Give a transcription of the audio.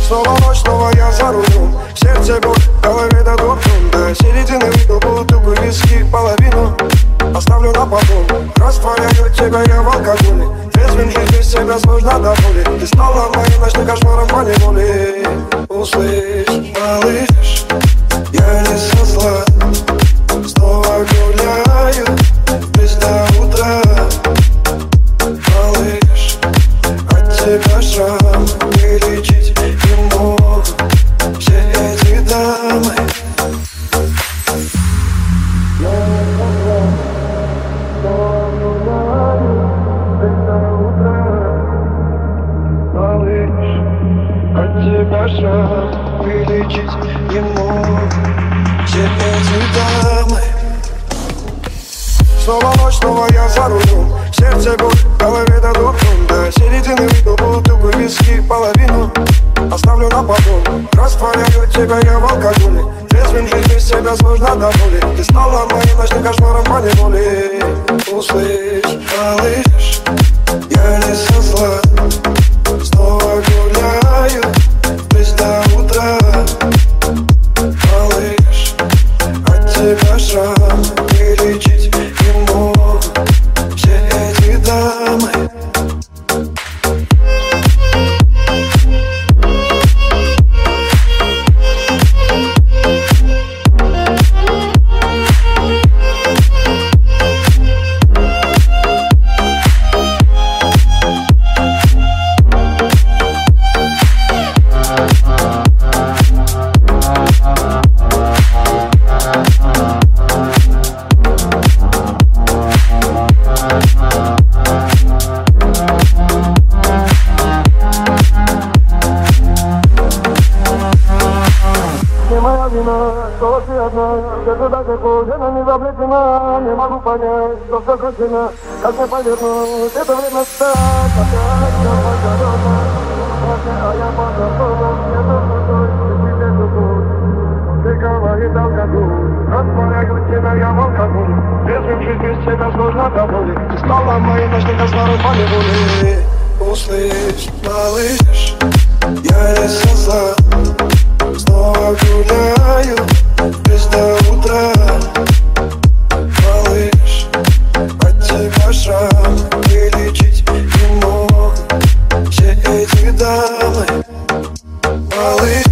Снова ночь, снова я за рулем. Сердце боль, в голове дадут дом. До середины выпил бутылку виски, половину оставлю на потом. Растворяю тебя я в алкоголе. Трезвым жить без тебя сложно до боли. Ты стала моим ночным кошмаром по неволе. Услышь, малыш, я не со зла. Снова гуляю без до утра. Малыш, от тебя шрам вылечить не могу все эти дамы. От тебя шрам вылечить не могу все эти дамы. Снова ночь, снова я за рулем. Сердце боль, в голове дадут дом. До середины выпил бутылку виски, половину оставлю на потом. Растворяю тебя я в алкоголе. Трезвым жить без тебя сложно до боли. Ты стала моим ночным кошмаром по неволе. Услышь, малыш, я не со зла. Снова гуляю без до утра. Малыш, от тебя шрам вылечить не могу все эти дамы. Что ты одна, где-то далеко, жена не заплетена. Не могу понять, что все кончено, как мне повернуть. Это время стать опять на погородно. А я по законам, где-то пустой, тебе любовь. Ты говорит алкоголь, растворяю тебя я в алкоголь. Трезвым жить без тебя сложно до боли. Ты стала моим ночным кошмаром по неволе. Услышь, малыш, я не со зла. Снова гуляю без до утра. Малыш, от тебя шрам вылечить не могу все эти дамы. Малыш.